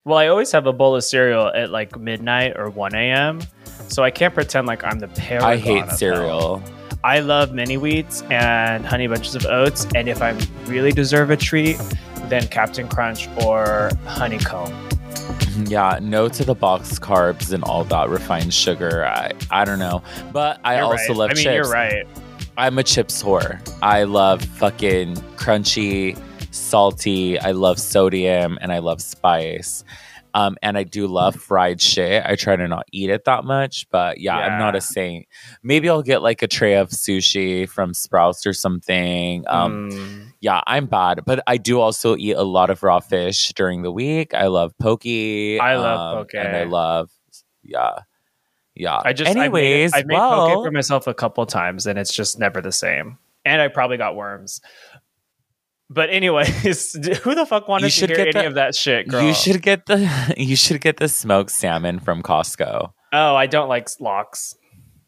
Well, I always have a bowl of cereal at like midnight or 1 a.m. So I can't pretend like I'm the paragon. I hate cereal. I love mini wheats and honey bunches of oats. And if I really deserve a treat, then Captain Crunch or honeycomb. Yeah, no to the box carbs and all that refined sugar. I don't know. But I also love chips. You're right. I'm a chips whore. I love fucking crunchy, salty. I love sodium and I love spice. And I do love fried shit. I try to not eat it that much, but yeah, I'm not a saint. Maybe I'll get like a tray of sushi from Sprouts or something. Yeah, I'm bad, but I do also eat a lot of raw fish during the week. I love poke. I love poke. And I love, yeah. Anyways, I made poke for myself a couple times and it's just never the same. And I probably got worms. But anyways, who the fuck wanted to hear any of that shit, girl? You should get the smoked salmon from Costco. Oh, I don't like lox.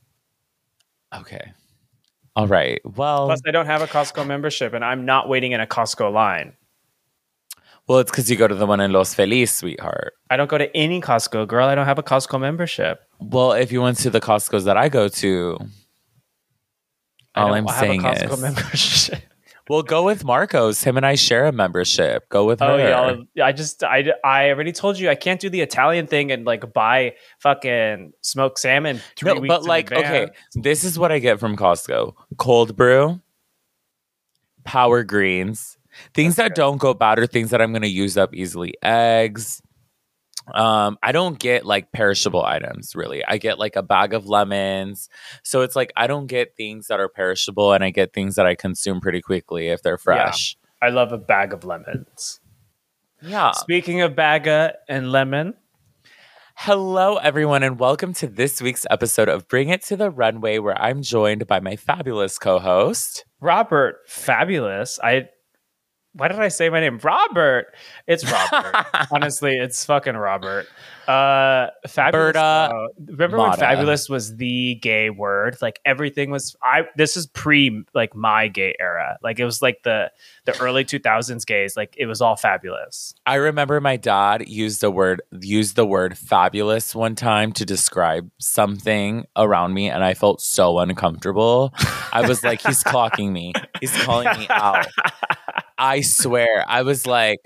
Okay. All right. Well, plus I don't have a Costco membership and I'm not waiting in a Costco line. Well, it's because you go to the one in Los Feliz, sweetheart. I don't go to any Costco, girl. I don't have a Costco membership. Well, if you went to the Costcos that I go to, all I'm saying is Costco membership. Well, go with Marcos. Him and I share a membership. Go with her. Oh yeah, I already told you I can't do the Italian thing and like buy fucking smoked salmon 3 weeks but like, in advance. Okay, this is what I get from Costco: cold brew, Power Greens, things that don't go bad or things that I'm going to use up easily. Eggs. I don't get like perishable items really. I get like a bag of lemons. So it's like I don't get things that are perishable and I get things that I consume pretty quickly if they're fresh. Yeah, I love a bag of lemons. Yeah. Speaking of baga and lemon. Hello everyone and welcome to this week's episode of Bring It to the Runway, where I'm joined by my fabulous co-host, Robert. Fabulous. Why did I say my name? Robert. It's Robert. Honestly, it's fucking Robert. Fabulous. Remember when fabulous was the gay word? Like everything was. This is pre like my gay era. Like it was like the early 2000s gays. Like it was all fabulous. I remember my dad used the word fabulous one time to describe something around me, and I felt so uncomfortable. I was like, he's clocking me. He's calling me out. I swear, I was like,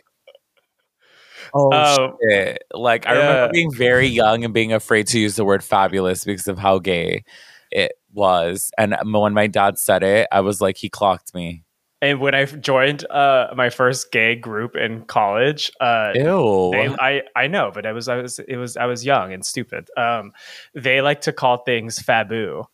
oh shit. Like, I remember being very young and being afraid to use the word fabulous because of how gay it was. And when my dad said it, I was like, he clocked me. And when I joined my first gay group in college, ew. I know, but I was young and stupid. They like to call things faboo.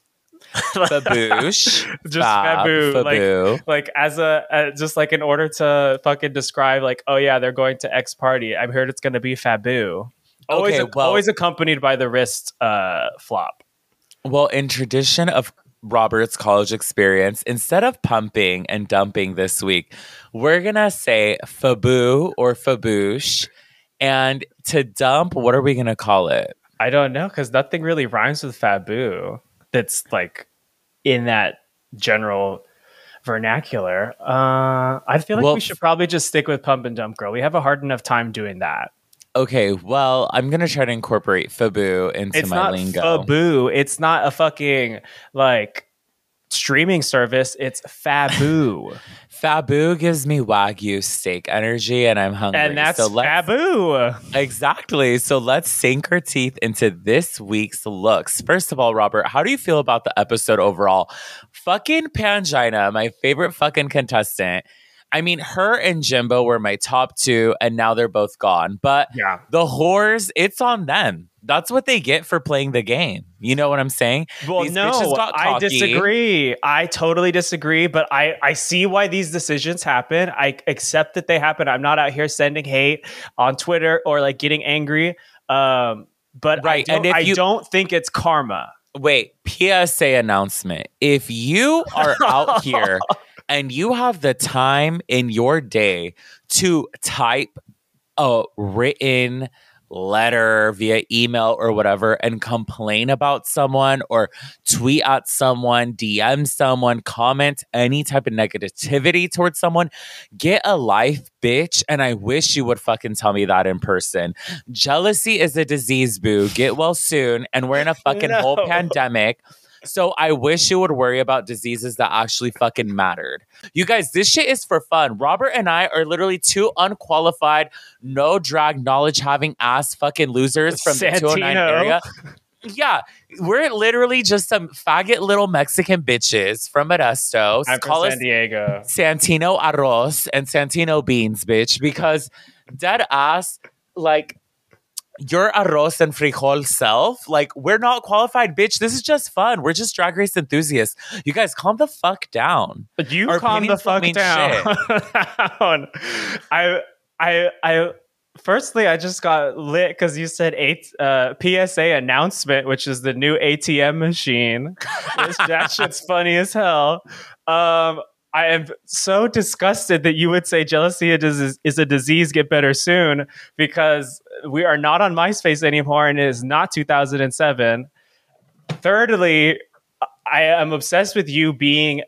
Baboosh. Just faboo. Like as just like in order to fucking describe like, oh yeah, they're going to X party. I heard it's going to be faboo. Always accompanied by the wrist flop. Well, in tradition of Robert's college experience, instead of pumping and dumping this week, we're going to say faboo or faboosh. And to dump, what are we going to call it? I don't know, because nothing really rhymes with faboo. That's like in that general vernacular. I feel like we should probably just stick with pump and dump, girl. We have a hard enough time doing that. Okay, well, I'm going to try to incorporate faboo into my lingo. Faboo. It's not a fucking like streaming service. It's faboo. Faboo gives me Wagyu steak energy and I'm hungry. And that's faboo. Exactly. So let's sink our teeth into this week's looks. First of all, Robert, how do you feel about the episode overall? Fucking Pangina, my favorite fucking contestant. I mean, her and Jimbo were my top two, and now they're both gone. But the whores, it's on them. That's what they get for playing the game. You know what I'm saying? Well, I disagree. I totally disagree. But I see why these decisions happen. I accept that they happen. I'm not out here sending hate on Twitter or like getting angry. But I don't think it's karma. Wait, PSA announcement. If you are out here and you have the time in your day to type a written letter, via email or whatever, and complain about someone or tweet at someone, DM someone, comment any type of negativity towards someone, get a life, bitch. And I wish you would fucking tell me that in person. Jealousy is a disease, boo. Get well soon. And we're in a fucking whole pandemic. So I wish you would worry about diseases that actually fucking mattered. You guys, this shit is for fun. Robert and I are literally two unqualified, no drag knowledge having ass fucking losers from the 209 area. Yeah, we're literally just some faggot little Mexican bitches from Modesto. I'm from San Diego. Santino arroz and Santino beans, bitch, because dead ass, like, your arroz and frijol self, like, we're not qualified, bitch. This is just fun. We're just Drag Race enthusiasts. You guys, calm the fuck down. But you calm the fuck down. I firstly, I just got lit because you said PSA announcement, which is the new ATM machine. That shit's funny as hell. I am so disgusted that you would say jealousy is a disease, get better soon, because we are not on MySpace anymore and it is not 2007. Thirdly, I am obsessed with you being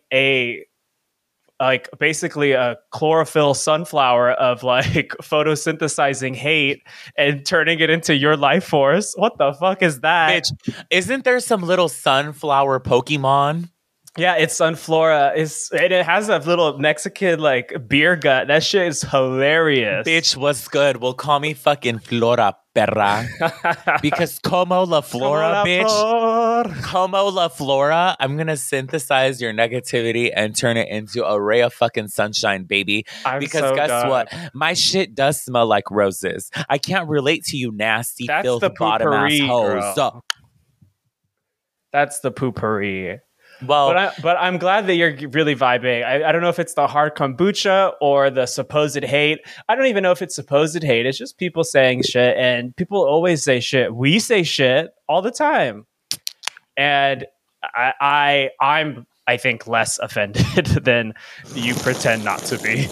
basically a chlorophyll sunflower of like photosynthesizing hate and turning it into your life force. What the fuck is that? Bitch, isn't there some little sunflower Pokemon? Yeah, it's Sunflora. And it has a little Mexican like beer gut. That shit is hilarious. Bitch, what's good? Well, call me fucking Flora, perra. Because como la flora, bitch. Como la flora. I'm gonna synthesize your negativity and turn it into a ray of fucking sunshine, baby. Because guess what? My shit does smell like roses. I can't relate to you nasty, filthy bottom ass hoes. So. That's the poopery. Well, but I'm glad that you're really vibing. I don't know if it's the hard kombucha or the supposed hate. I don't even know if it's supposed hate. It's just people saying shit, and people always say shit. We say shit all the time, and I'm I think less offended than you pretend not to be.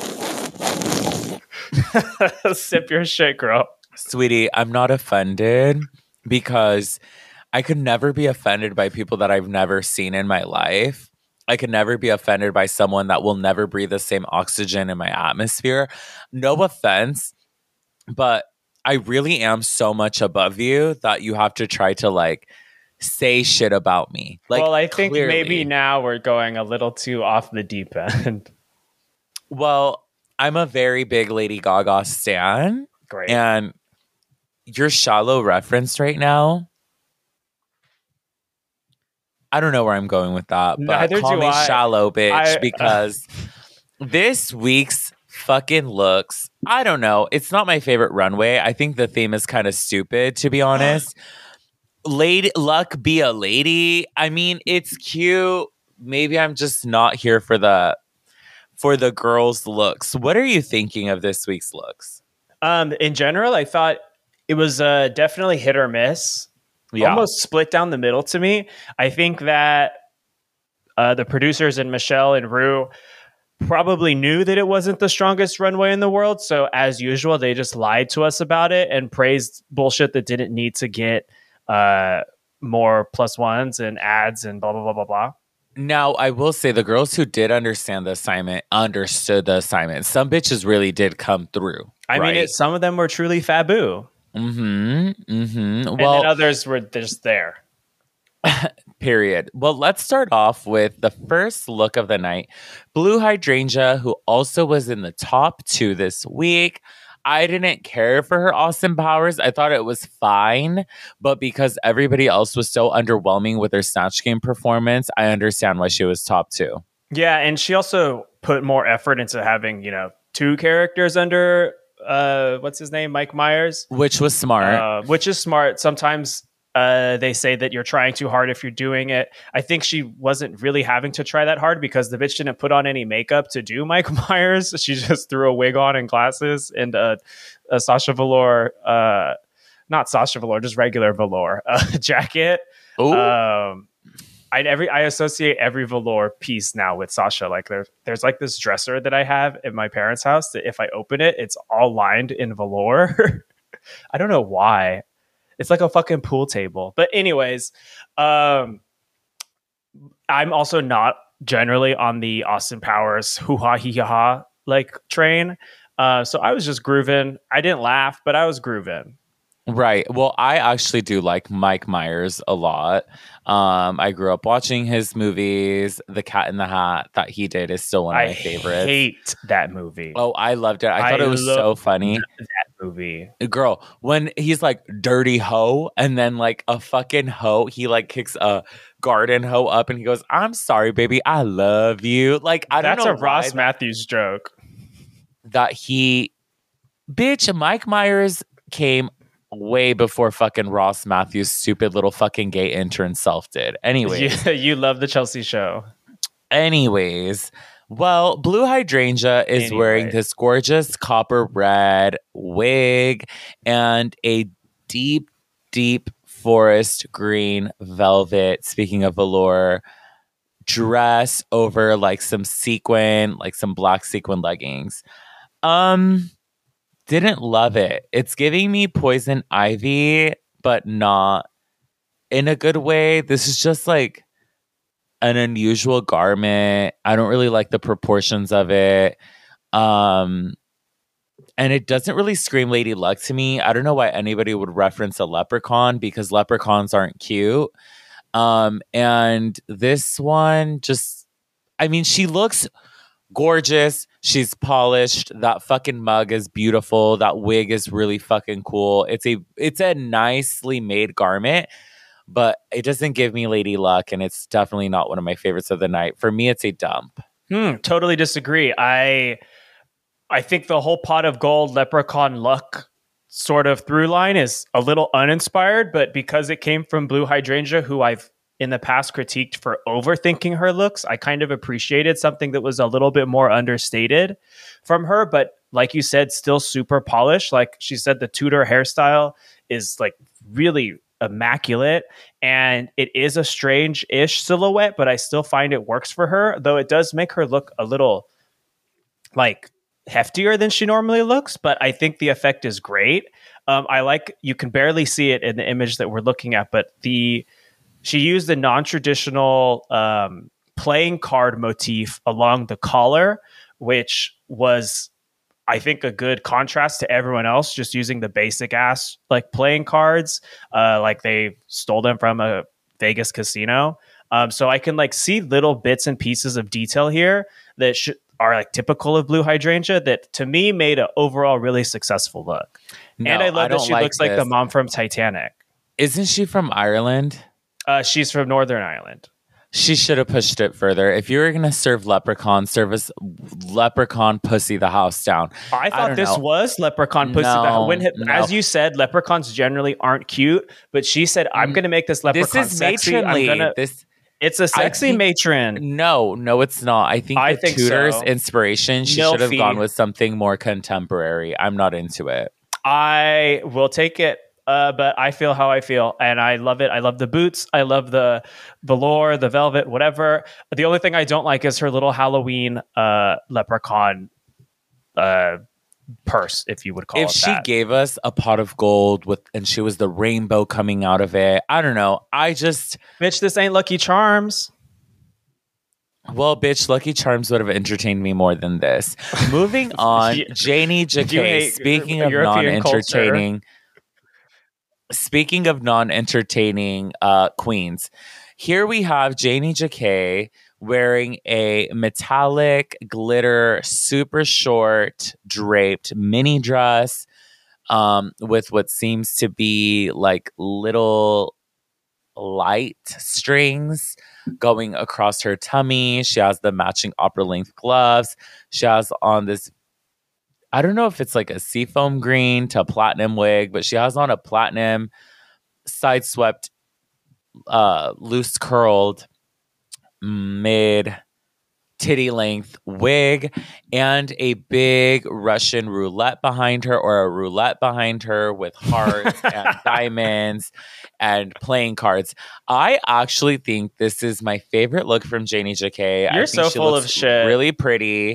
Sip your shit, girl. Sweetie, I'm not offended because I could never be offended by people that I've never seen in my life. I could never be offended by someone that will never breathe the same oxygen in my atmosphere. No offense, but I really am so much above you that you have to try to like say shit about me. Like, well, I think clearly, maybe now we're going a little too off the deep end. Well, I'm a very big Lady Gaga stan. Great. And your shallow reference right now, I don't know where I'm going with that, but Neither call me shallow, bitch, because this week's fucking looks, I don't know. It's not my favorite runway. I think the theme is kind of stupid, to be honest. Lady luck be a lady. I mean, it's cute. Maybe I'm just not here for the girls' looks. What are you thinking of this week's looks? In general, I thought it was definitely hit or miss. Yeah. Almost split down the middle to me. I think that the producers and Michelle and Rue probably knew that it wasn't the strongest runway in the world. So as usual, they just lied to us about it and praised bullshit that didn't need to get more +1s and ads and blah, blah, blah, blah, blah. Now, I will say the girls who did understand the assignment understood the assignment. Some bitches really did come through. I mean, some of them were truly Fabu. Mm-hmm. Mm-hmm. And then others were just there. Period. Well, let's start off with the first look of the night. Blue Hydrangea, who also was in the top 2 this week. I didn't care for her awesome powers. I thought it was fine. But because everybody else was so underwhelming with their Snatch Game performance, I understand why she was top 2. Yeah, and she also put more effort into having, 2 characters under what's his name, Mike Myers, which was smart. Which is smart. Sometimes they say that you're trying too hard if you're doing it. I think she wasn't really having to try that hard because the bitch didn't put on any makeup to do Mike Myers. She just threw a wig on and glasses and a Sasha Velour, not Sasha Velour, just regular velour jacket. I associate every velour piece now with Sasha. Like there's like this dresser that I have at my parents' house that if I open it, it's all lined in velour. I don't know why. It's like a fucking pool table. But anyways, I'm also not generally on the Austin Powers hoo-ha hee-ha like train. So I was just grooving. I didn't laugh, but I was grooving. Right. Well, I actually do like Mike Myers a lot. I grew up watching his movies. The Cat in the Hat that he did is still one of my favorites. I hate that movie. Oh, I loved it. I thought it was so funny. That movie. Girl, when he's like dirty hoe and then like a fucking hoe, he like kicks a garden hoe up and he goes, "I'm sorry, baby. I love you." Like, I don't know. That's a Ross Matthews joke. Bitch, Mike Myers came way before fucking Ross Matthews' stupid little fucking gay intern self did. Anyways. You love the Chelsea show. Anyways, well, Blue Hydrangea is wearing this gorgeous copper red wig and a deep, deep forest green velvet, speaking of velour, dress over like some sequin, like some black sequin leggings. Didn't love it. It's giving me Poison Ivy, but not in a good way. This is just like an unusual garment. I don't really like the proportions of it. And it doesn't really scream Lady Luck to me. I don't know why anybody would reference a leprechaun because leprechauns aren't cute. And this one just, I mean, she looks gorgeous. She's polished. That fucking mug is beautiful. That wig is really fucking cool. It's a nicely made garment, but it doesn't give me Lady Luck, and it's definitely not one of my favorites of the night. For me, it's a dump. Totally disagree. I think the whole pot of gold leprechaun luck sort of through line is a little uninspired, but because it came from Blue Hydrangea, who I've in the past critiqued for overthinking her looks, I kind of appreciated something that was a little bit more understated from her, but like you said, still super polished. Like she said, the Tudor hairstyle is like really immaculate, and it is a strange-ish silhouette, but I still find it works for her, though it does make her look a little like heftier than she normally looks, but I think the effect is great. I like, you can barely see it in the image that we're looking at, but she used the non-traditional playing card motif along the collar, which was, I think, a good contrast to everyone else just using the basic ass like playing cards, like they stole them from a Vegas casino. So I can like see little bits and pieces of detail here that are like typical of Blue Hydrangea that to me made an overall really successful look. No, and I love that she looks like the mom from Titanic. Isn't she from Ireland? She's from Northern Ireland. She should have pushed it further. If you were going to serve leprechaun, service leprechaun pussy the house down. I thought this was leprechaun pussy. As you said, leprechauns generally aren't cute, but she said, I'm going to make this leprechaun sexy. It's a sexy matron. No, it's not. I think the Tudor's inspiration, she should have gone with something more contemporary. I'm not into it. I will take it. But I feel how I feel, and I love it. I love the boots. I love the velour, the velvet, whatever. The only thing I don't like is her little Halloween leprechaun purse, if you would call it that. If she gave us a pot of gold and she was the rainbow coming out of it, I don't know. Bitch, this ain't Lucky Charms. Well, bitch, Lucky Charms would have entertained me more than this. Moving on, Janey Jacké. Speaking of non-entertaining... Speaking of non-entertaining queens, here we have Janey Jacké wearing a metallic glitter, super short draped mini dress with what seems to be like little light strings going across her tummy. She has the matching opera length gloves. She has on this, I don't know if it's like a seafoam green to platinum wig, but she has on a platinum side swept, loose curled, mid titty length wig and a big Russian roulette behind her, or a roulette behind her with hearts and diamonds and playing cards. I actually think this is my favorite look from Janey Jacké. You're so full of shit. Really pretty.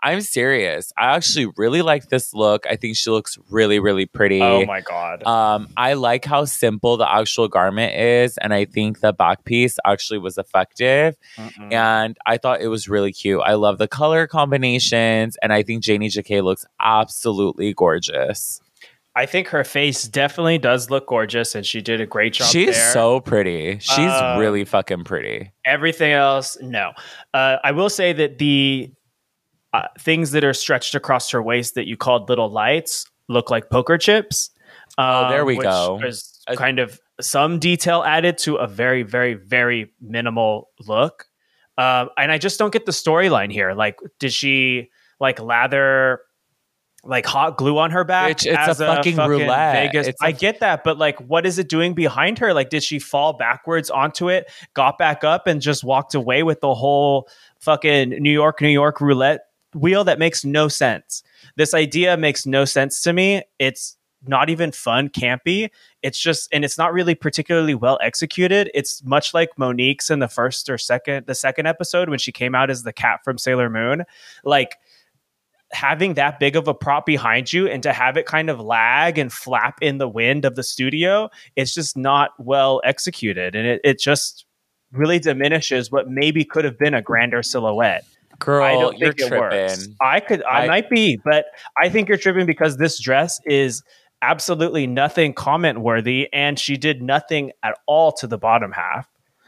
I'm serious. I actually really like this look. I think she looks really, really pretty. Oh my God. I like how simple the actual garment is. And I think the back piece actually was effective. And I thought it was really cute. I love the color combinations. And I think Janey Jacké looks absolutely gorgeous. I think her face definitely does look gorgeous, and she did a great job. She's there. so pretty. She's really fucking pretty. Everything else, no. I will say that the things that are stretched across her waist that you called little lights look like poker chips. There we go. There's kind of some detail added to a very, very, very minimal look. And I just don't get the storyline here. Like, did she like lather like hot glue on her back? It's a fucking roulette. Vegas. I get that, but like, what is it doing behind her? Like, did she fall backwards onto it, got back up, and just walked away with the whole fucking New York roulette wheel? That makes no sense. This idea makes no sense to me. It's not even fun, campy. It's just, and it's not really particularly well executed. It's much like Monique's in the second episode when she came out as the cat from Sailor Moon. Like, having that big of a prop behind you and to have it kind of lag and flap in the wind of the studio, it's just not well executed. And it just really diminishes what maybe could have been a grander silhouette. Girl, I don't you're think it tripping. works. I might be, but I think you're tripping because this dress is absolutely nothing comment worthy, and she did nothing at all to the bottom half.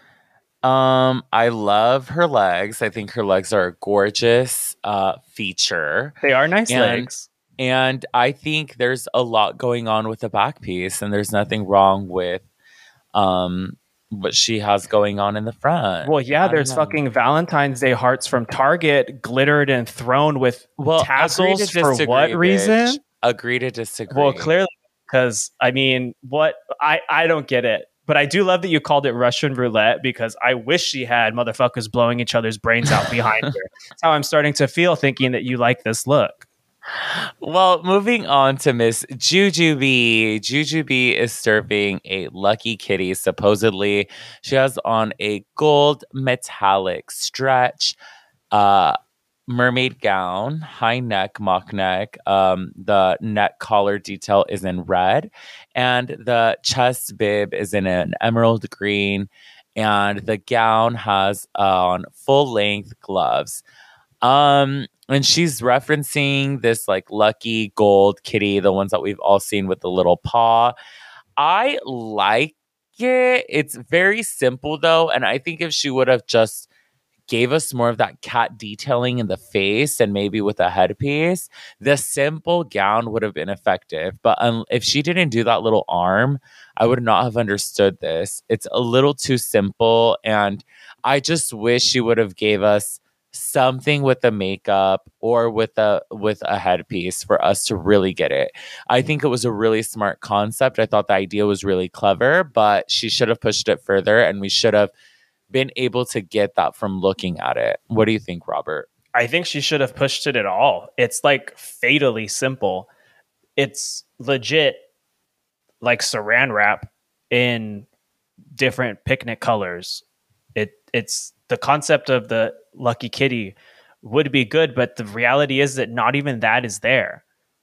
I love her legs. I think her legs are a gorgeous feature. They are nice legs. And I think there's a lot going on with the back piece, and there's nothing wrong with what she has going on in the front. Well, yeah, there's fucking Valentine's Day hearts from Target glittered and thrown with tassels for what reason? Bitch. Agree to disagree. Well, clearly, because I mean, what I don't get it. But I do love that you called it Russian roulette, because I wish she had motherfuckers blowing each other's brains out behind her. That's how I'm starting to feel, thinking that you like this look. Well, moving on to Miss Jujubee. Jujubee is serving a lucky kitty, supposedly. She has on a gold metallic stretch mermaid gown, high neck, mock neck. The neck collar detail is in red, and the chest bib is in an emerald green, and the gown has on full length gloves. And she's referencing this like lucky gold kitty, the ones that we've all seen with the little paw. I like it. It's very simple though, and I think if she would have just gave us more of that cat detailing in the face and maybe with a headpiece, the simple gown would have been effective. But if she didn't do that little arm, I would not have understood this. It's a little too simple, and I just wish she would have gave us something with the makeup or with a headpiece for us to really get it. I think it was a really smart concept. I thought the idea was really clever, but she should have pushed it further, and we should have been able to get that from looking at it. What do you think, Robert? I think she should have pushed it at all. It's like fatally simple. It's legit like saran wrap in different picnic colors. It's the concept of the lucky kitty would be good, but the reality is that not even that is there.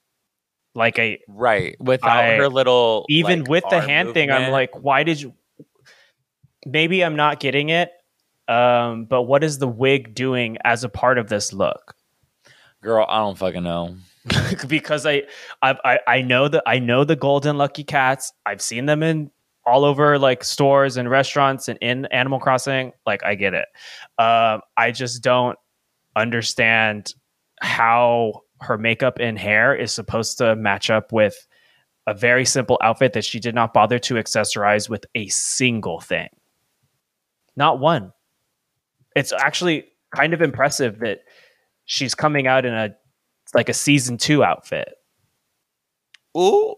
Like without her little, even like, with the hand thing, I'm like, why did you? Maybe I'm not getting it, but what is the wig doing as a part of this look? Girl, I don't fucking know. Because I know the golden lucky cats. I've seen them in all over like stores and restaurants and in Animal Crossing. Like, I get it. I just don't understand how her makeup and hair is supposed to match up with a very simple outfit that she did not bother to accessorize with a single thing. Not one. It's actually kind of impressive that she's coming out in a season 2 outfit. Ooh.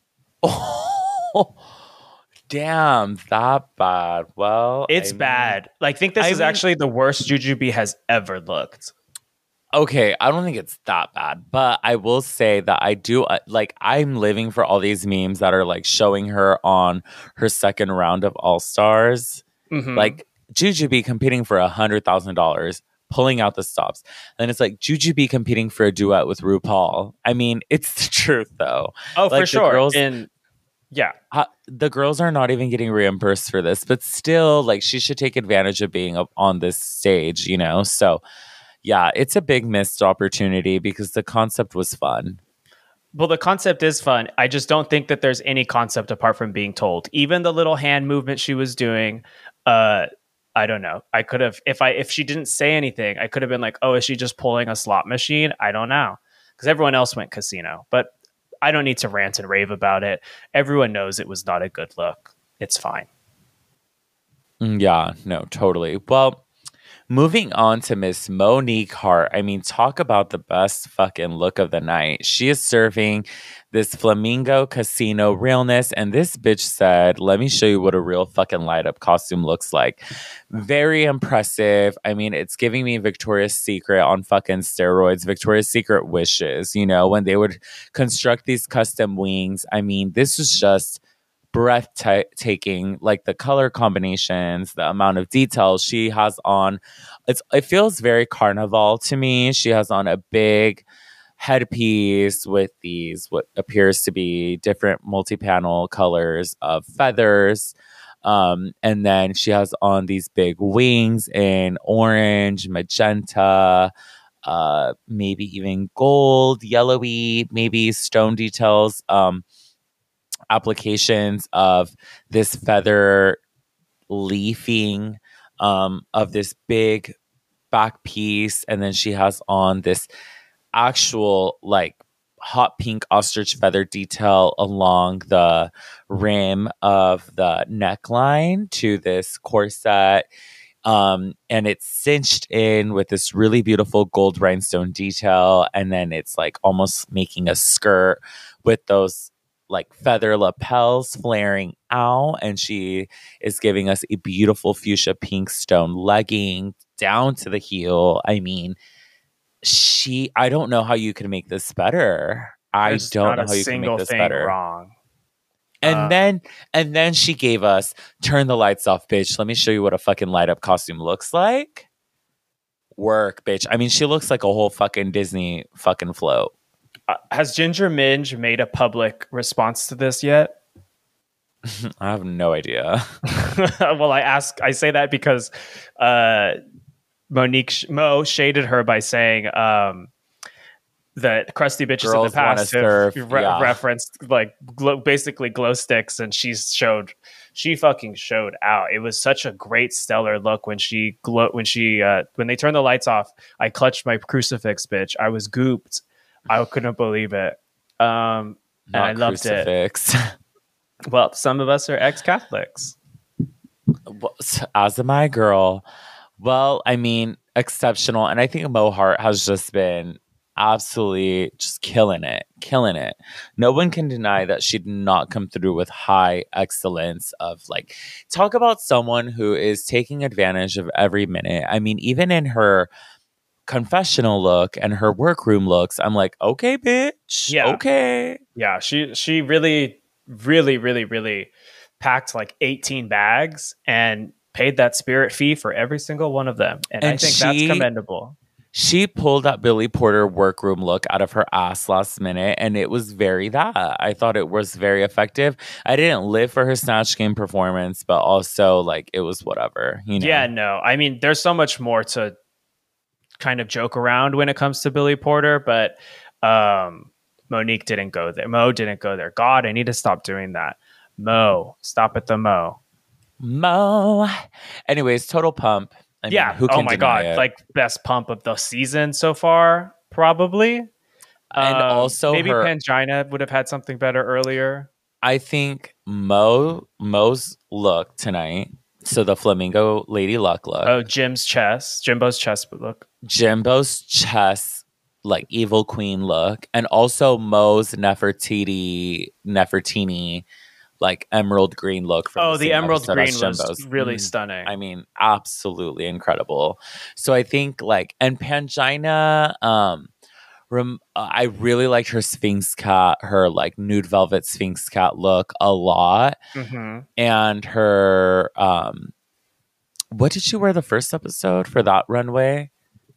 Oh, damn, that bad. Well, it's bad. I think this is actually the worst Jujubee has ever looked. Okay, I don't think it's that bad, but I will say that I do I'm living for all these memes that are like showing her on her second round of All Stars. Mm-hmm. Like Jujubee competing for $100,000 pulling out the stops. And it's like Jujubee competing for a duet with RuPaul. I mean, it's the truth though. Oh, like, for sure. And yeah, the girls are not even getting reimbursed for this, but still, like, she should take advantage of being on this stage, you know? So yeah, it's a big missed opportunity because the concept was fun. Well, the concept is fun. I just don't think that there's any concept apart from being told. Even the little hand movement she was doing, I don't know. I could have, if she didn't say anything, I could have been like, oh, is she just pulling a slot machine? I don't know. Because everyone else went casino. But I don't need to rant and rave about it. Everyone knows it was not a good look. It's fine. Yeah, no, totally. Well, moving on to Miss Monique Hart. I mean, talk about the best fucking look of the night. She is serving this Flamingo Casino realness. And this bitch said, let me show you what a real fucking light up costume looks like. Very impressive. I mean, it's giving me Victoria's Secret on fucking steroids, Victoria's Secret wishes, you know, when they would construct these custom wings. I mean, this was just breathtaking, like the color combinations, the amount of details she has on. It feels very carnival to me. She has on a big headpiece with these what appears to be different multi-panel colors of feathers, and then she has on these big wings in orange, magenta, maybe even gold, yellowy, maybe stone details, applications of this feather leafing, of this big back piece. And then she has on this actual like hot pink ostrich feather detail along the rim of the neckline to this corset. And it's cinched in with this really beautiful gold rhinestone detail. And then it's like almost making a skirt with those like feather lapels flaring out, and she is giving us a beautiful fuchsia pink stone legging down to the heel. I mean, I don't know how you can make this better. I don't know how you can make this better. Wrong. And then she gave us turn the lights off, bitch. Let me show you what a fucking light up costume looks like. Work, bitch. I mean, she looks like a whole fucking Disney fucking float. Has Ginger Minj made a public response to this yet? I have no idea. Well, I say that because Mo shaded her by saying that crusty bitches Girls of the past have referenced like basically glow sticks, and she fucking showed out. It was such a great stellar look when when they turned the lights off. I clutched my crucifix, bitch. I was gooped. I couldn't believe it. And I loved it. Well, some of us are ex-Catholics. As am I, girl. Well, I mean, exceptional. And I think Mo Hart has just been absolutely just killing it. No one can deny that she did not come through with high excellence of like, talk about someone who is taking advantage of every minute. I mean, even in her confessional look and her workroom looks, I'm like, okay, bitch. Yeah. Okay. Yeah. She really, really, really, really packed like 18 bags and paid that spirit fee for every single one of them. And I think that's commendable. She pulled that Billy Porter workroom look out of her ass last minute, and it was I thought it was very effective. I didn't live for her Snatch Game performance, but also like it was whatever, you know? Yeah, no. I mean, there's so much more to kind of joke around when it comes to Billy Porter, but Monique didn't go there. Mo didn't go there. God, I need to stop doing that. Mo, stop at the Mo. Anyways, total pump. I mean, yeah. Oh my God. It? Like best pump of the season so far, probably. And also maybe Pangina would have had something better earlier. I think Mo's look tonight. So the Flamingo Lady Luck look. Oh, Jimbo's chest look. Jimbo's chest, like evil queen look. And also Mo's Nefertiti, like emerald green look. From the emerald green was really stunning. I mean, absolutely incredible. So I think like, and Pangina, I really liked her Sphinx cat, her like nude velvet Sphinx cat look a lot. Mm-hmm. And her, what did she wear the first episode for that runway?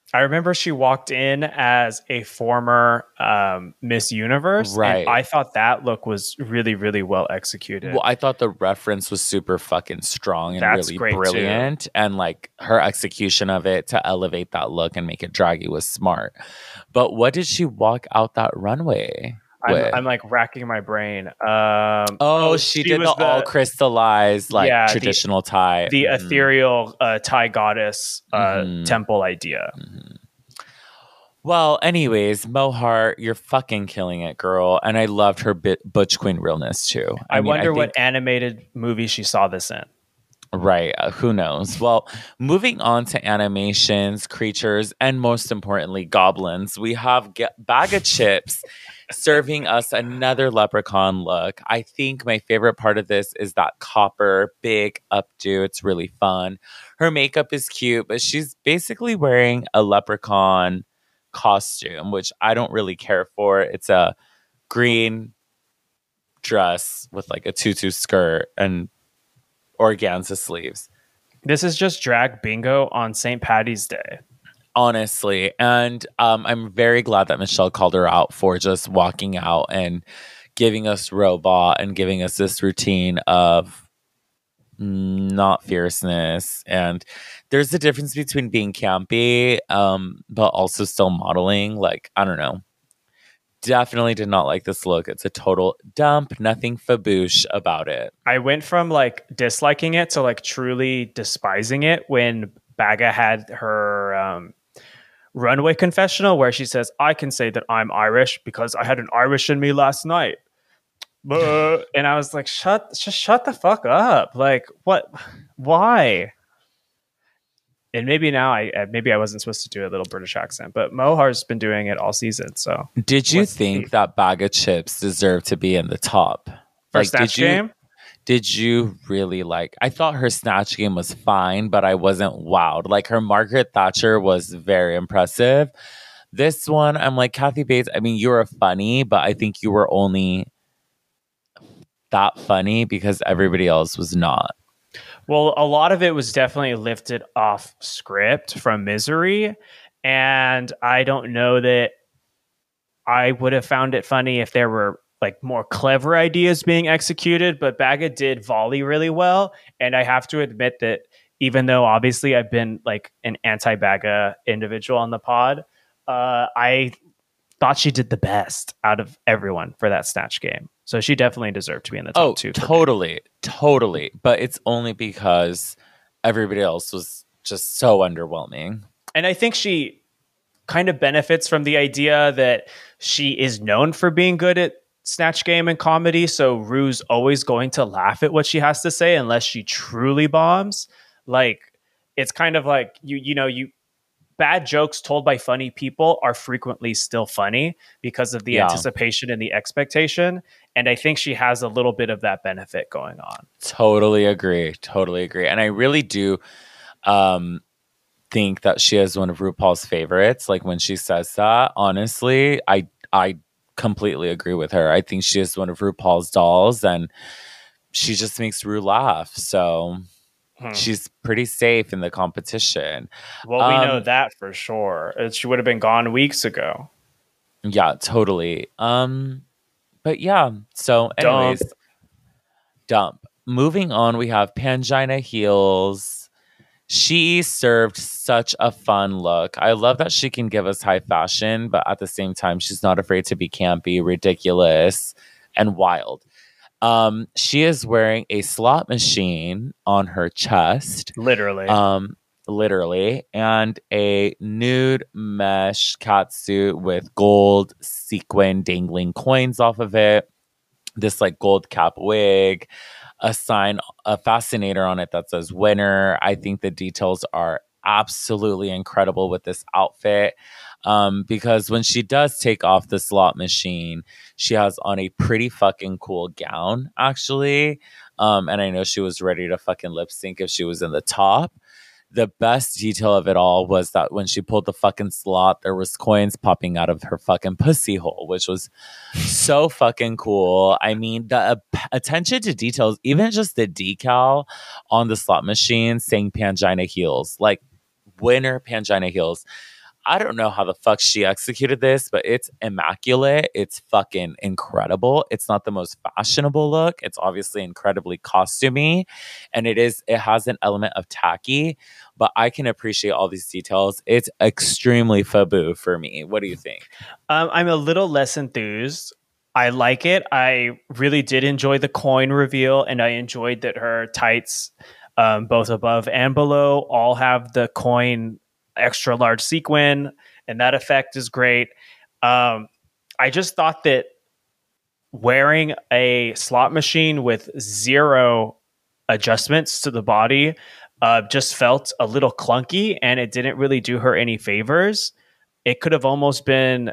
I remember she walked in as a former Miss Universe, right? And I thought that look was really, really well executed. Well, I thought the reference was super fucking strong and That's really great brilliant, too. and like her execution of it to elevate that look and make it draggy was smart. But what did she walk out that runway with? I'm like racking my brain. She She did the was all crystallized, like yeah, traditional tie. the ethereal Thai goddess Mhm. temple idea. Mhm. Well, anyways, Mohart, you're fucking killing it, girl. And I loved her Butch Queen realness too. I mean, wonder I think what animated movie she saw this in. right. Who knows? Well, moving on to animations, creatures, and most importantly, goblins, we have Bag of Chips serving us another leprechaun look. I think my favorite part of this is that copper big updo. It's really fun. Her makeup is cute, but she's basically wearing a leprechaun costume, which I don't really care for. It's a green dress with like a tutu skirt and organza sleeves. This is just drag bingo on St. Patty's Day. Honestly. And I'm very glad that Michelle called her out for just walking out and giving us robot and giving us this routine of not fierceness. And there's a difference between being campy, but also still modeling. Like, I don't know. Definitely did not like this look. It's a total dump. Nothing faboosh about it. I went from like disliking it to like truly despising it when Baga had her runway confessional where she says, I can say that I'm Irish because I had an Irish in me last night. And I was like, shut the fuck up. Like, what? Why? And maybe now I wasn't supposed to do a little British accent, but Mohar's been doing it all season. So did you think that Bag of Chips deserved to be in the top? For Snatch Game? Did you really like? I thought her Snatch Game was fine, but I wasn't wowed. Like her Margaret Thatcher was very impressive. This one, I'm like, Kathy Bates, I mean, you were funny, but I think you were only that funny because everybody else was not. Well, a lot of it was definitely lifted off script from Misery. And I don't know that I would have found it funny if there were like more clever ideas being executed, but Baga did volley really well. And I have to admit that even though obviously I've been like an anti-Baga individual on the pod, I thought she did the best out of everyone for that Snatch Game. So she definitely deserved to be in the top two. Totally. But it's only because everybody else was just so underwhelming. And I think she kind of benefits from the idea that she is known for being good at Snatch Game and comedy. So Rue's always going to laugh at what she has to say unless she truly bombs. Like, it's kind of like, you bad jokes told by funny people are frequently still funny because of the anticipation and the expectation. And I think she has a little bit of that benefit going on. Totally agree. And I really do think that she is one of RuPaul's favorites. Like when she says that, honestly, I completely agree with her. I think she is one of RuPaul's dolls and she just makes Ru laugh. So she's pretty safe in the competition. Well, we know that for sure. She would have been gone weeks ago. Yeah, totally. But yeah, so anyways, dump. Moving on, we have Pangina Heels. She served such a fun look. I love that she can give us high fashion, but at the same time, she's not afraid to be campy, ridiculous, and wild. She is wearing a slot machine on her chest. Literally, and a nude mesh catsuit with gold sequin dangling coins off of it. This like gold cap wig, a fascinator on it that says winner. I think the details are absolutely incredible with this outfit. Because when she does take off the slot machine, she has on a pretty fucking cool gown, actually. And I know she was ready to fucking lip sync if she was in the top. The best detail of it all was that when she pulled the fucking slot, there was coins popping out of her fucking pussy hole, which was so fucking cool. I mean, the attention to details, even just the decal on the slot machine saying Pangina Heels, like winner Pangina Heels. I don't know how the fuck she executed this, but it's immaculate. It's fucking incredible. It's not the most fashionable look. It's obviously incredibly costumey, and it has an element of tacky, but I can appreciate all these details. It's extremely FUBU for me. What do you think? I'm a little less enthused. I like it. I really did enjoy the coin reveal, and I enjoyed that her tights, both above and below, all have the coin extra large sequin, and that effect is great. I just thought that wearing a slot machine with zero adjustments to the body just felt a little clunky, and it didn't really do her any favors. It could have almost been,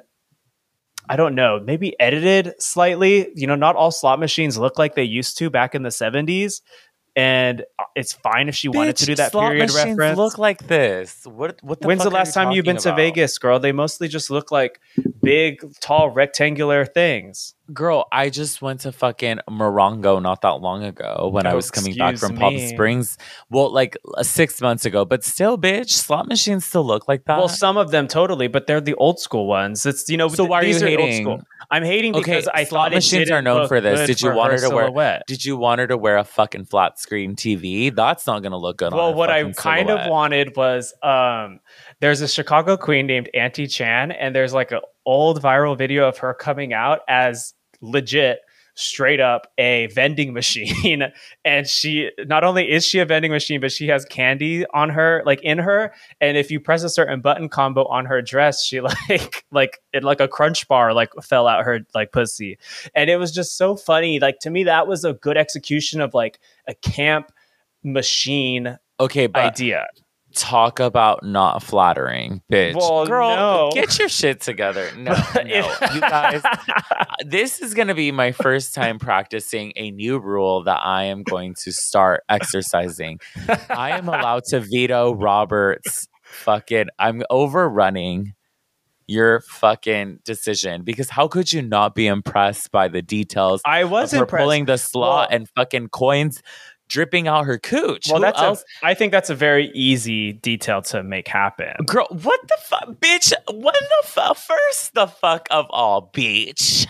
I don't know, maybe edited slightly. You know, not all slot machines look like they used to back in the 70s. And it's fine if she wanted to do that period reference. Look like this. What When's the last time you've been to Vegas, girl? They mostly just look like big, tall, rectangular things. Girl, I just went to fucking Morongo not that long ago when I was coming back from Palm Springs. Well, like 6 months ago, but still, bitch, slot machines still look like that. Well, some of them totally, but they're the old school ones. It's, you know, so why are you hating? I'm hating because I thought machines are known for this. Did you want her to wear? Did you want her to wear a fucking flat screen TV? That's not going to look good. Well, what I kind of wanted was there's a Chicago queen named Auntie Chan, and there's like an old viral video of her coming out as legit straight up a vending machine. And she, not only is she a vending machine, but she has candy on her, like in her, and if you press a certain button combo on her dress, she like a crunch bar like fell out her like pussy. And it was just so funny. Like, to me, that was a good execution of like a camp machine idea. Talk about not flattering, bitch. Well, girl, no. Get your shit together. No, you guys. This is going to be my first time practicing a new rule that I am going to start exercising. I am allowed to veto Robert's fucking. I'm overrunning your fucking decision, because how could you not be impressed by the details? I was of her impressed. Pulling the slot and fucking coins dripping out her cooch. Well, I think that's a very easy detail to make happen. Girl, what the fuck, bitch? When the fuck? First the fuck of all, bitch.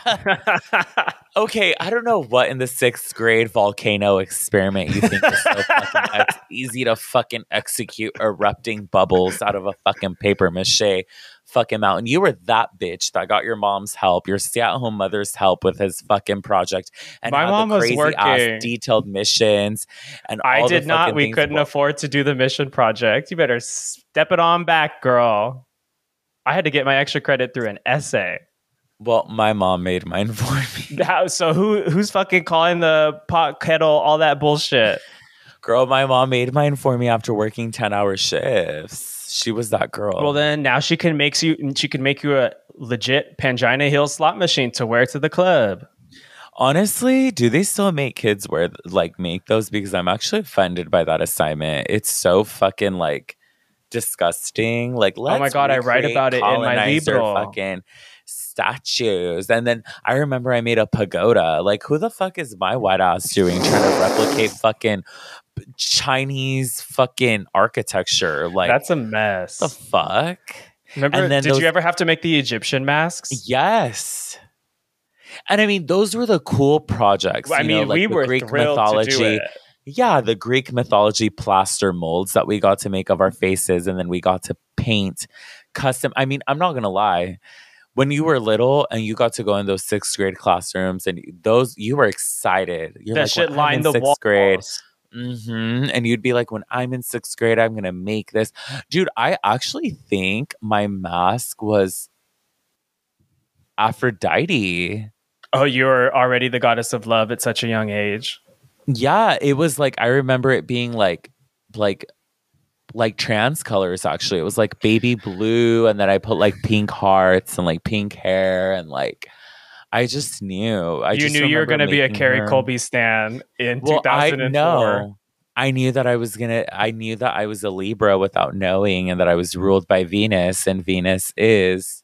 Okay, I don't know what in the 6th grade volcano experiment you think is so fucking easy to fucking execute erupting bubbles out of a fucking paper mache fucking mountain. You were that bitch that got your mom's help, your stay-at-home mother's help with his fucking project, and my mom was working ass detailed missions. And I did not. We couldn't afford to do the mission project. You better step it on back, girl. I had to get my extra credit through an essay. Well, my mom made mine for me. So who's fucking calling the pot kettle all that bullshit? Girl, my mom made mine for me after working 10-hour shifts. She was that girl. Well, then now she can make you a legit Pangina Hill slot machine to wear to the club. Honestly, do they still make kids make those? Because I'm actually offended by that assignment. It's so fucking like disgusting. Like, oh my god, I write about it in my Libro. Fucking statues. And then I remember I made a pagoda. Like, who the fuck is my white ass doing trying to replicate fucking Chinese fucking architecture? Like, that's a mess. The fuck? Remember, did you ever have to make the Egyptian masks? Yes. And I mean, those were the cool projects. I mean, we were Greek mythology. To do it. Yeah, the Greek mythology plaster molds that we got to make of our faces, and then we got to paint custom. I mean, I'm not gonna lie. When you were little and you got to go in those 6th grade classrooms, and you were excited. You're that like, shit lined the 6th walls. Grade. Mm-hmm. And you'd be like, when I'm in 6th grade, I'm gonna make this. Dude, I actually think my mask was Aphrodite. Oh, you're already the goddess of love at such a young age. Yeah, it was like, I remember it being like trans colors. Actually, it was like baby blue, and then I put like pink hearts and like pink hair, and like I just knew. You knew you were going to be a Carrie Colby stan in 2004. I knew that I was a Libra without knowing, and that I was ruled by Venus, and Venus is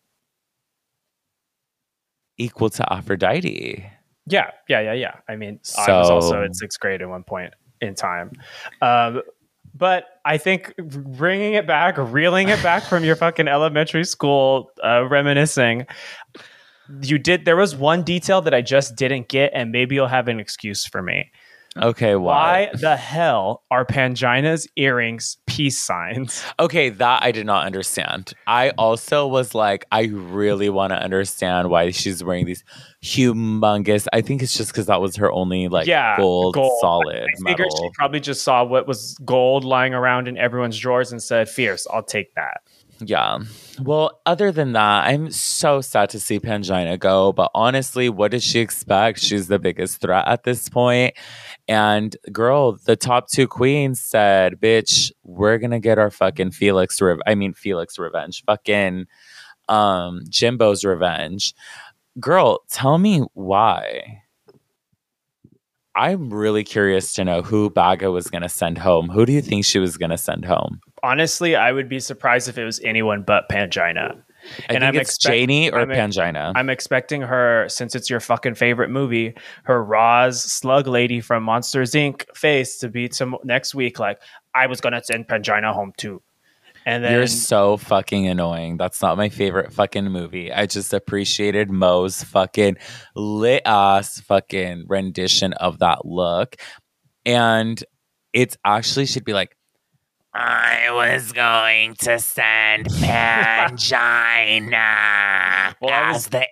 equal to Aphrodite. Yeah. I mean, I was also in 6th grade at one point in time. But I think bringing it back, reeling it back from your fucking elementary school reminiscing, there was one detail that I just didn't get, and maybe you'll have an excuse for me. Okay, why the hell are Pangina's earrings peace signs? Okay, that I did not understand. I also was like, I really want to understand why she's wearing these humongous. I think it's just because that was her only gold solid I figured she probably just saw what was gold lying around in everyone's drawers and said, "Fierce, I'll take that." Yeah. Well, other than that, I'm so sad to see Pangina go. But honestly, what did she expect? She's the biggest threat at this point. And girl, the top two queens said, bitch, we're going to get our fucking Felix revenge. Fucking Jimbo's revenge. Girl, tell me why. I'm really curious to know who Baga was going to send home. Who do you think she was going to send home? Honestly, I would be surprised if it was anyone but Pangina. It's Janie or Pangina. I'm expecting her, since it's your fucking favorite movie, her Roz slug lady from Monsters Inc. face to be next week. Like, I was going to send Pangina home too. And then, you're so fucking annoying. That's not my favorite fucking movie. I just appreciated Mo's fucking lit ass fucking rendition of that look. And it's actually should be like, I was going to send Pangina as the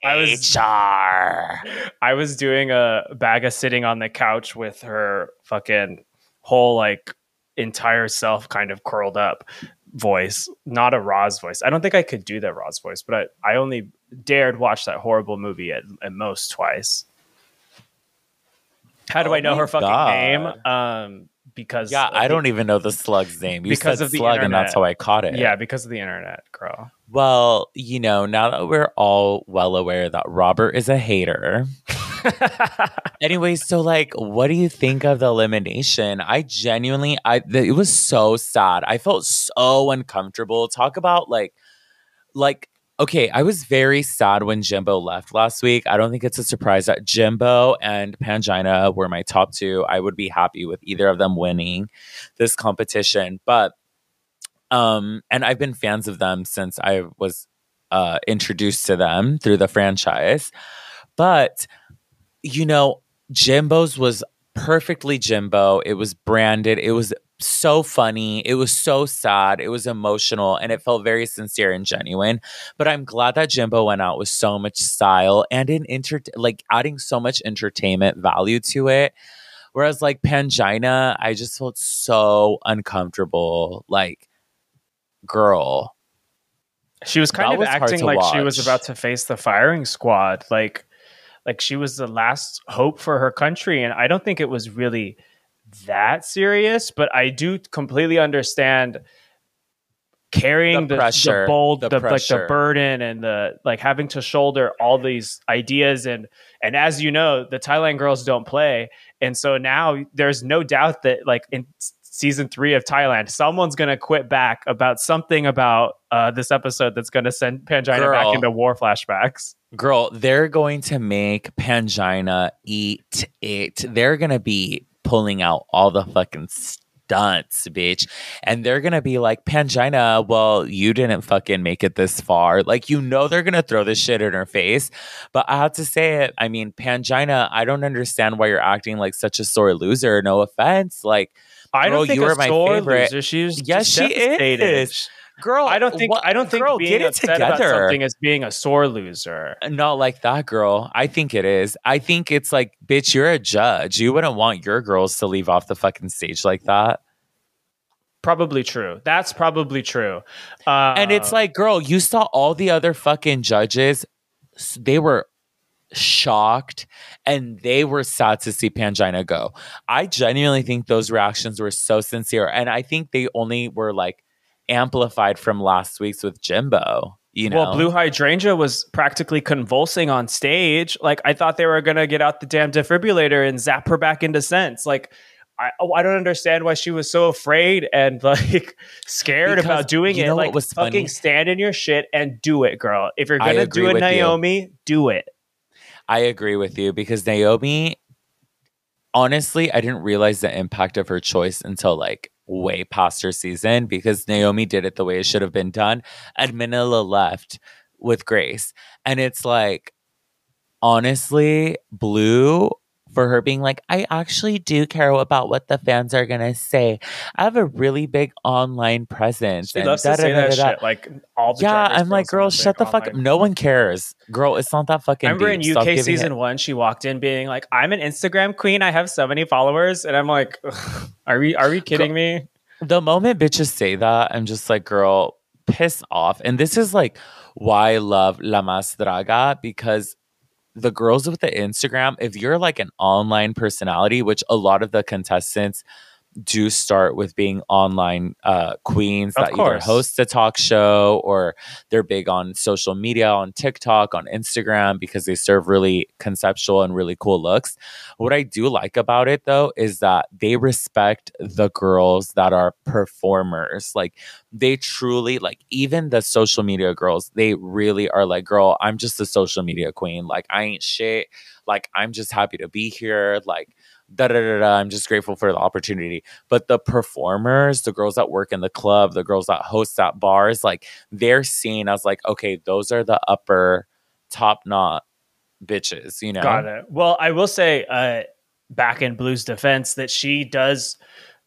HR. I was doing a Baga sitting on the couch with her fucking whole entire self kind of curled up voice, not a Roz voice. I don't think I could do that Roz voice, but I only dared watch that horrible movie at most twice. How do I know her fucking name? Because I don't even know the slug's name. You said of the slug, internet. And that's how I caught it. Yeah, because of the internet, girl. Well, now that we're all well aware that Robert is a hater. Anyway, so what do you think of the elimination? I genuinely, it was so sad. I felt so uncomfortable. Talk about okay, I was very sad when Jimbo left last week. I don't think it's a surprise that Jimbo and Pangina were my top two. I would be happy with either of them winning this competition. But, and I've been fans of them since I was introduced to them through the franchise. But, Jimbo's was perfectly Jimbo. It was branded. It was so funny. It was so sad. It was emotional, and it felt very sincere and genuine. But I'm glad that Jimbo went out with so much style and adding so much entertainment value to it. Whereas Pangina, I just felt so uncomfortable. Girl, she was kind of acting like she was about to face the firing squad. Like she was the last hope for her country, and I don't think it was really that serious, but I do completely understand carrying the pressure, the burden, and the having to shoulder all these ideas, and as you know, the Thailand girls don't play, and so now there's no doubt that in season 3 of Thailand, someone's gonna quit back about something about this episode that's gonna send Pangina back into war flashbacks. Girl, they're going to make Pangina eat it. They're gonna be pulling out all the fucking stunts, bitch. And they're gonna be like, Pangina, well, you didn't fucking make it this far. They're gonna throw this shit in her face. But I have to say it, I mean, Pangina, I don't understand why you're acting like such a sore loser. No offense. I don't think you were my favorite. Loser. She is. Girl, I don't think girl, being upset about something is being a sore loser. Not like that, girl. I think it is. I think it's bitch, you're a judge. You wouldn't want your girls to leave off the fucking stage like that. Probably true. That's probably true. And it's girl, you saw all the other fucking judges. They were shocked and they were sad to see Pangina go. I genuinely think those reactions were so sincere. And I think they only were amplified from last week's with Jimbo. Well, Blue Hydrangea was practically convulsing on stage. I thought they were gonna get out the damn defibrillator and zap her back into sense. I don't understand why she was so afraid and scared about doing it. What was fucking funny? Stand in your shit and do it, girl. If you're gonna do it, Naomi, do it. I agree with you because Naomi, honestly, I didn't realize the impact of her choice until way past her season because Naomi did it the way it should have been done. And Manila left with Grace. And it's like, honestly, Blue, for her being like, I actually do care about what the fans are going to say. I have a really big online presence. She loves to say that shit. Like all the yeah, I'm like, girl, shut the fuck up. No one cares. Girl, it's not that fucking Remember deep. in UK season 1, she walked in being like, I'm an Instagram queen. I have so many followers. And I'm like, are we kidding me? The moment bitches say that, I'm just like, girl, piss off. And this is like why I love La Más Draga, because the girls with the Instagram, if you're like an online personality, which a lot of the contestants do start with being online queens that either host a talk show or they're big on social media, on TikTok, on Instagram, because they serve really conceptual and really cool looks. What I do like about it though is that they respect the girls that are performers. Like they truly, like, even the social media girls, they really are like, girl, I'm just a social media queen. Like I ain't shit. Like I'm just happy to be here. Like I'm just grateful for the opportunity. But the performers, the girls that work in the club, the girls that host at bars, like they're seen as like, okay, those are the upper top knot bitches, you know? Got it. Well, I will say back in Blue's defense that she does,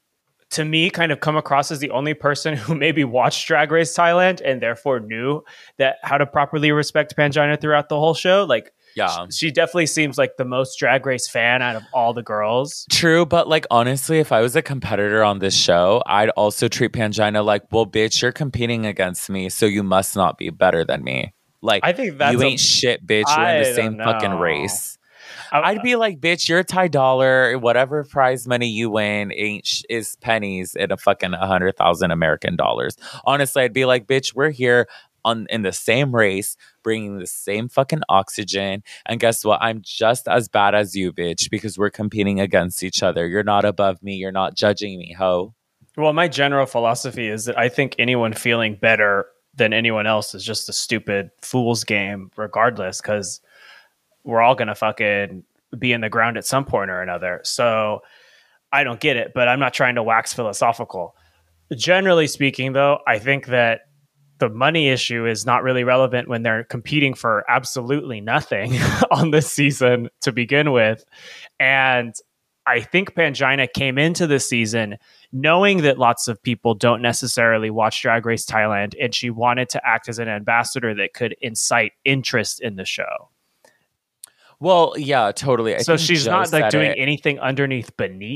to me, kind of come across as the only person who maybe watched Drag Race Thailand and therefore knew that how to properly respect Pangina throughout the whole show. Like, yeah, she definitely seems like the most Drag Race fan out of all the girls. True, but like honestly, if I was a competitor on this show, I'd also treat Pangina like, well, bitch, you're competing against me, so you must not be better than me. Like, I think that's you ain't shit, bitch. We're in the same fucking race. I'd be like, bitch, you're Ty Dollar. Whatever prize money you win is pennies in a fucking 100,000 American dollars. Honestly, I'd be like, bitch, we're here in the same race, bringing the same fucking oxygen. And guess what? I'm just as bad as you, bitch, because we're competing against each other. You're not above me. You're not judging me, ho. Well, my general philosophy is that I think anyone feeling better than anyone else is just a stupid fool's game, regardless, because we're all going to fucking be in the ground at some point or another. So I don't get it, but I'm not trying to wax philosophical. Generally speaking, though, I think that the money issue is not really relevant when they're competing for absolutely nothing on this season to begin with. And I think Pangina came into this season knowing that lots of people don't necessarily watch Drag Race Thailand, and she wanted to act as an ambassador that could incite interest in the show. Well, yeah, totally. So she's not like doing anything underneath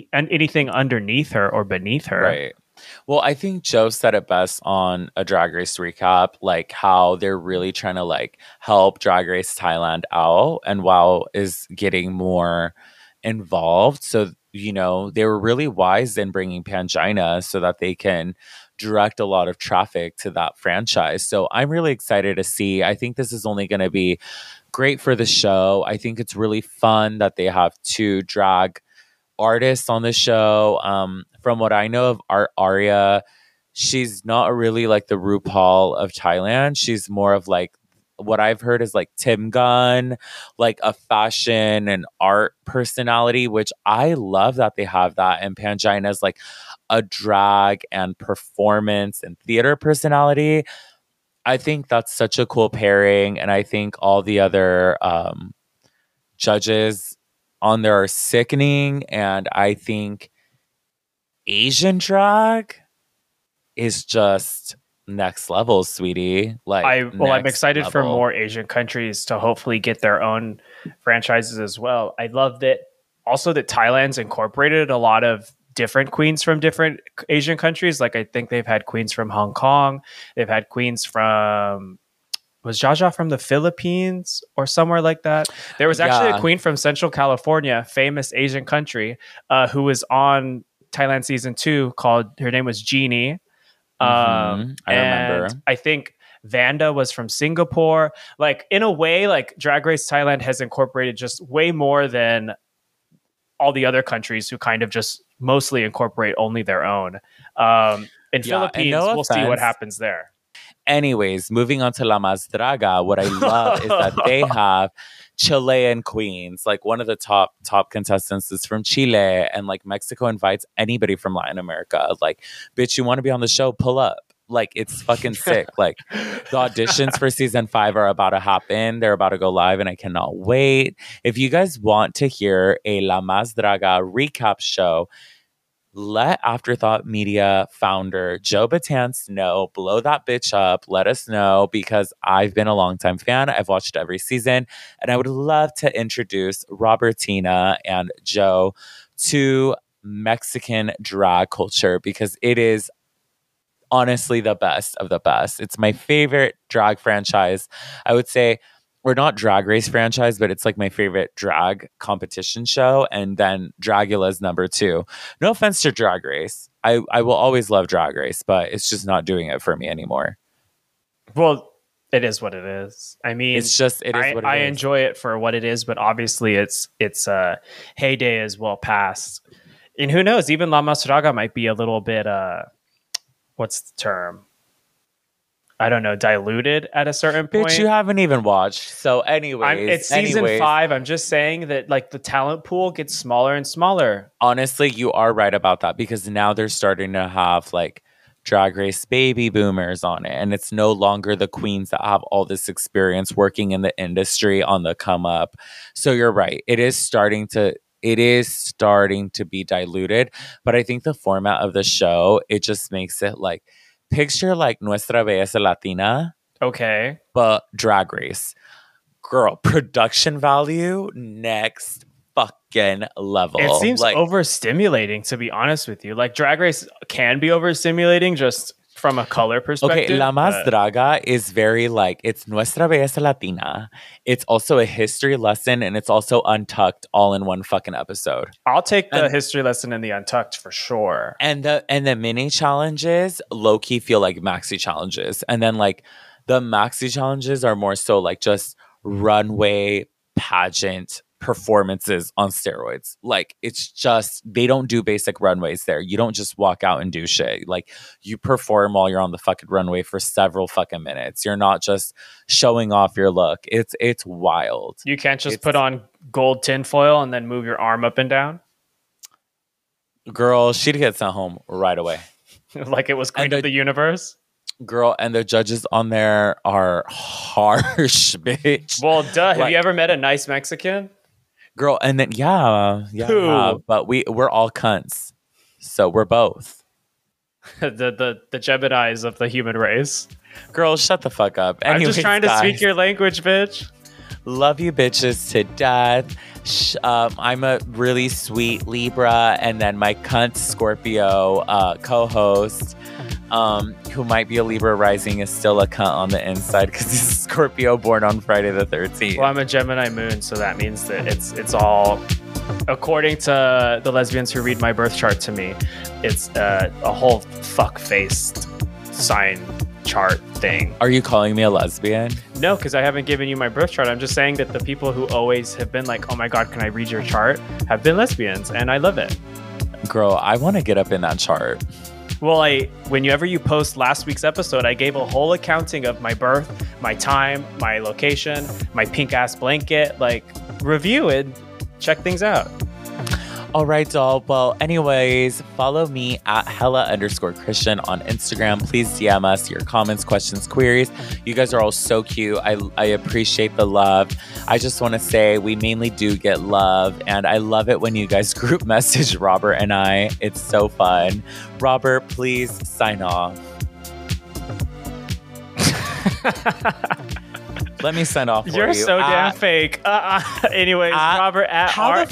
her or beneath her. Right. Well, I think Joe said it best on a Drag Race recap, like how they're really trying to like help Drag Race Thailand out, and WOW is getting more involved. So, you know, they were really wise in bringing Pangina so that they can direct a lot of traffic to that franchise. So I'm really excited to see. I think this is only going to be great for the show. I think it's really fun that they have 2 drag artists on the show. From what I know of Aria, she's not really like the RuPaul of Thailand. She's more of like, what I've heard is like Tim Gunn, like a fashion and art personality, which I love that they have that. And Pangina's like a drag and performance and theater personality. I think that's such a cool pairing. And I think all the other judges on there are sickening. And I think Asian drag is just next level, sweetie. Like, I'm excited for more Asian countries to hopefully get their own franchises as well. I love that also that Thailand's incorporated a lot of different queens from different Asian countries. Like I think they've had queens from Hong Kong. They've had queens from, was Jaja from the Philippines or somewhere like that? There was actually a queen from Central California, famous Asian country, who was on Thailand season 2 her name was Jeannie. I remember. I think Vanda was from Singapore. Like in a way, like Drag Race Thailand has incorporated just way more than all the other countries who kind of just mostly incorporate only their own. In Philippines, we'll see what happens there. Anyways, moving on to La Más Draga, what I love is that they have Chilean queens. Like one of the top contestants is from Chile, and like Mexico invites anybody from Latin America. Like, bitch, you want to be on the show? Pull up. Like, it's fucking sick. Like, the auditions for season 5 are about to happen. They're about to go live, and I cannot wait. If you guys want to hear a La Más Draga recap show, let Afterthought Media founder Joe Batance know. Blow that bitch up. Let us know, because I've been a longtime fan. I've watched every season, and I would love to introduce Robertina and Joe to Mexican drag culture, because it is honestly the best of the best. It's my favorite drag franchise. I would say, we're not Drag Race franchise, but it's like my favorite drag competition show. And then Dragula's number 2. No offense to Drag Race. I will always love Drag Race, but it's just not doing it for me anymore. Well, it is what it is. I mean, it's just, it is what it is. I enjoy it for what it is, but obviously its heyday is well past. And who knows, even La Más Draga might be a little bit, what's the term? I don't know, diluted at a certain point. Bitch, you haven't even watched. So anyways. It's season 5. I'm just saying that like the talent pool gets smaller and smaller. Honestly, you are right about that, because now they're starting to have like Drag Race baby boomers on it. And it's no longer the queens that have all this experience working in the industry on the come up. So you're right. It is starting to be diluted. But I think the format of the show, it just makes it like, picture like Nuestra Belleza Latina. Okay. But Drag Race. Girl, production value, next fucking level. It seems like, overstimulating, to be honest with you. Like, Drag Race can be overstimulating just from a color perspective. Okay, La Más Draga is very like, it's Nuestra Belleza Latina. It's also a history lesson, and it's also Untucked all in one fucking episode. I'll take the history lesson in the Untucked for sure. And the mini challenges low-key feel like maxi challenges. And then like the maxi challenges are more so like just runway pageant performances on steroids. Like, it's just, they don't do basic runways there. You don't just walk out and do shit. Like, you perform while you're on the fucking runway for several fucking minutes. You're not just showing off your look. It's wild. You can't just put on gold tinfoil and then move your arm up and down. Girl, she'd get sent home right away. Like it was Queen of the Universe. Girl, and the judges on there are harsh, bitch. Well, duh. Have you ever met a nice Mexican? Girl, and then but we're all cunts, so we're both the Geminis of the human race. Girl, shut the fuck up. Anyways, I'm just trying to speak your language, bitch. Love you bitches to death. I'm a really sweet Libra, and then my cunt Scorpio co-host, who might be a Libra rising, is still a cunt on the inside because he's a Scorpio born on Friday the 13th. Well, I'm a Gemini moon, so that means that it's all, according to the lesbians who read my birth chart to me, it's a whole fuck-faced sign chart thing. Are you calling me a lesbian? No, because I haven't given you my birth chart. I'm just saying that the people who always have been like, oh my God, can I read your chart, have been lesbians, and I love it. Girl, I want to get up in that chart. Well, whenever you post last week's episode, I gave a whole accounting of my birth, my time, my location, my pink ass blanket. Like, review it, check things out. All right, doll. Well, anyways, follow me at Hella_Christian on Instagram. Please DM us your comments, questions, queries. You guys are all so cute. I appreciate the love. I just want to say we mainly do get love, and I love it when you guys group message Robert and I. It's so fun. Robert, please sign off. Let me sign off for You're you. so damn fake. Anyways, Robert at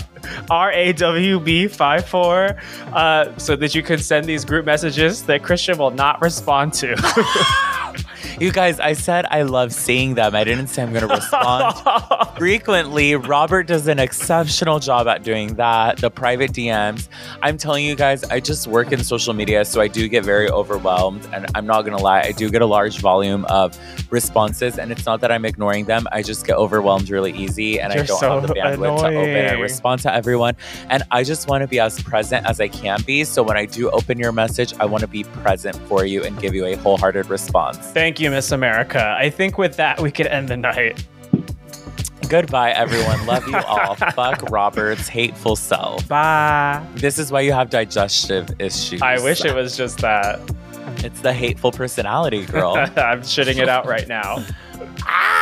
RAWB54, so that you can send these group messages that Christian will not respond to. You guys, I said I love seeing them. I didn't say I'm going to respond frequently. Robert does an exceptional job at doing that. The private DMs. I'm telling you guys, I just work in social media, so I do get very overwhelmed. And I'm not going to lie, I do get a large volume of responses. And it's not that I'm ignoring them. I just get overwhelmed really easy. And I don't have the bandwidth to open and respond to everyone. And I just want to be as present as I can be. So when I do open your message, I want to be present for you and give you a wholehearted response. Thank you, Miss America. I think with that, we could end the night. Goodbye, everyone. Love you all. Fuck Robert's hateful self. Bye. This is why you have digestive issues. I wish it was just that. It's the hateful personality, girl. I'm shitting it out right now. Ah!